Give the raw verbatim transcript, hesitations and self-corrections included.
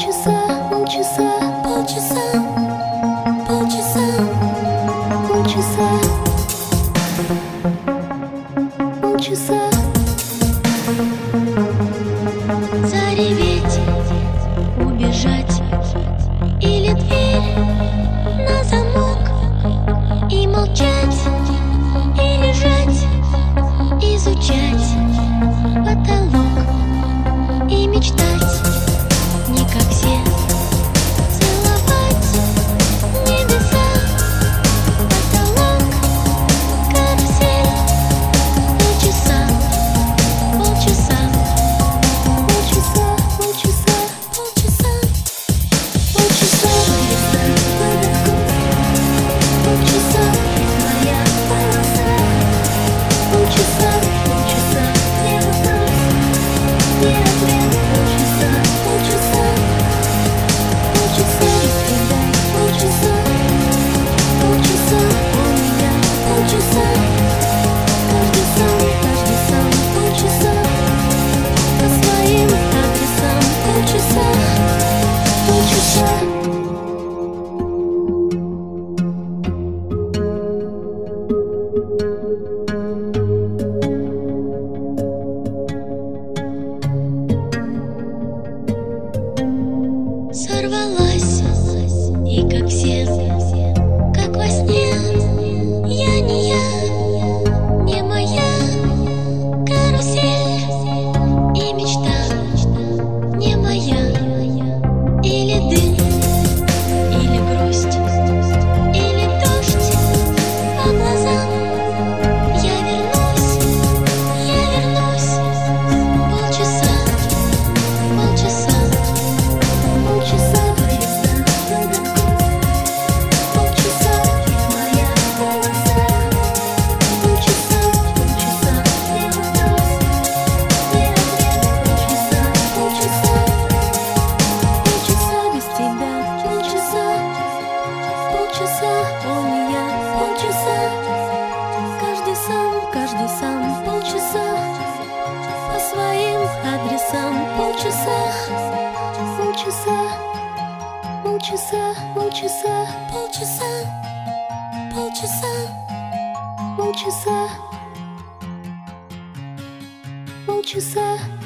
полчаса, полчаса, полчаса, полчаса, полчаса, полчаса. Зареветь, убежать или дверь на замок и молчать, и лежать, изучать потолок и мечтать, не как все, целовать небеса, потолок, карусель, полчаса, полчаса. Полчаса, полчаса, полчаса, полчаса, полчаса, моя полоса. Полчаса, полчаса, не вопрос, не ответ. Полчаса, полчаса, полчаса, полчаса, полчаса, у меня полчаса. Каждый сам, каждый сам, полчаса. По своим адресам полчаса, полчаса. Сорвалась, и как все, как во сне, я не я, не моя карусель и мечта, не моя. Или дым, или грусть, или дождь по глазам. Я вернусь, я вернусь, полчаса, полчаса. Полчаса, полчаса, моя полоса. Полчаса, полчаса, не вопрос, не ответ. Полчаса, полчаса, полчаса без тебя. Полчаса, полчаса, у меня полчаса. Каждый сам, каждый сам, полчаса. По своим адресам полчаса. Полчаса, полчаса, полчаса, полчаса, полчаса, полчаса, полчаса.